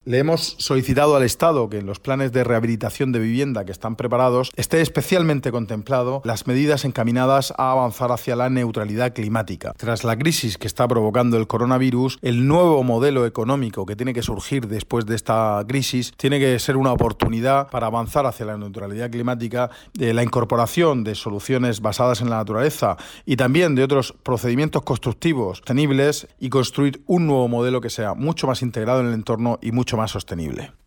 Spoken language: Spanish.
Le hemos solicitado al Estado que en los planes de rehabilitación de vivienda que están preparados esté especialmente contemplado las medidas encaminadas a avanzar hacia la neutralidad climática. Tras la crisis que está provocando el coronavirus, el nuevo modelo económico que tiene que surgir después de esta crisis tiene que ser una oportunidad para avanzar hacia la neutralidad climática, la incorporación de soluciones basadas en la naturaleza y también de otros procedimientos constructivos sostenibles y construir un nuevo modelo que sea mucho más integrado en el entorno y mucho más sostenible.